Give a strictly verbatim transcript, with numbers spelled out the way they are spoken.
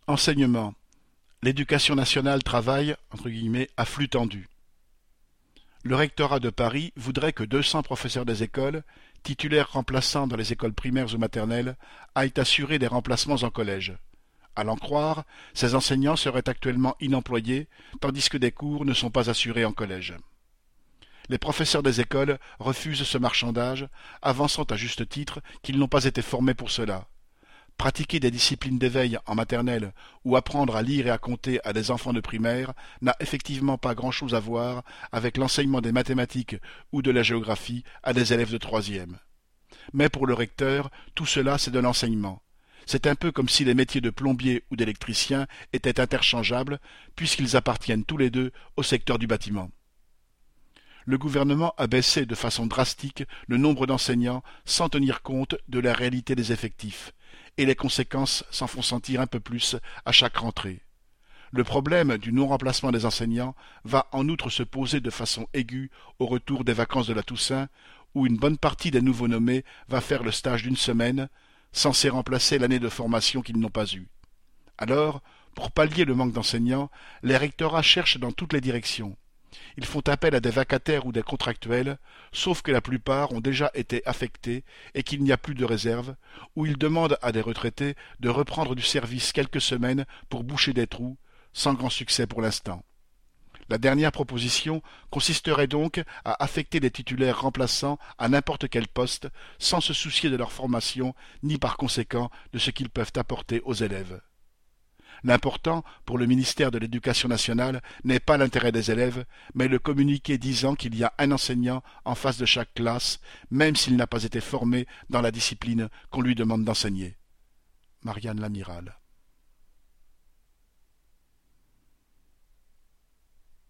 Enseignement. L'éducation nationale travaille, entre guillemets, à flux tendu. Le rectorat de Paris voudrait que deux cents professeurs des écoles, titulaires remplaçants dans les écoles primaires ou maternelles, aillent assurer des remplacements en collège. À l'en croire, ces enseignants seraient actuellement inemployés, tandis que des cours ne sont pas assurés en collège. Les professeurs des écoles refusent ce marchandage, avançant à juste titre qu'ils n'ont pas été formés pour cela. Pratiquer des disciplines d'éveil en maternelle ou apprendre à lire et à compter à des enfants de primaire n'a effectivement pas grand-chose à voir avec l'enseignement des mathématiques ou de la géographie à des élèves de troisième. Mais pour le recteur, tout cela c'est de l'enseignement. C'est un peu comme si les métiers de plombier ou d'électricien étaient interchangeables, puisqu'ils appartiennent tous les deux au secteur du bâtiment. Le gouvernement a baissé de façon drastique le nombre d'enseignants sans tenir compte de la réalité des effectifs, et les conséquences s'en font sentir un peu plus à chaque rentrée. Le problème du non-remplacement des enseignants va en outre se poser de façon aiguë au retour des vacances de la Toussaint, où une bonne partie des nouveaux nommés va faire le stage d'une semaine, censé remplacer l'année de formation qu'ils n'ont pas eue. Alors, pour pallier le manque d'enseignants, les rectorats cherchent dans toutes les directions. Ils font appel à des vacataires ou des contractuels, sauf que la plupart ont déjà été affectés et qu'il n'y a plus de réserve, ou ils demandent à des retraités de reprendre du service quelques semaines pour boucher des trous, sans grand succès pour l'instant. La dernière proposition consisterait donc à affecter des titulaires remplaçants à n'importe quel poste, sans se soucier de leur formation, ni par conséquent de ce qu'ils peuvent apporter aux élèves. L'important, pour le ministère de l'Éducation nationale, n'est pas l'intérêt des élèves, mais le communiqué disant qu'il y a un enseignant en face de chaque classe, même s'il n'a pas été formé dans la discipline qu'on lui demande d'enseigner. Marianne Lamiral.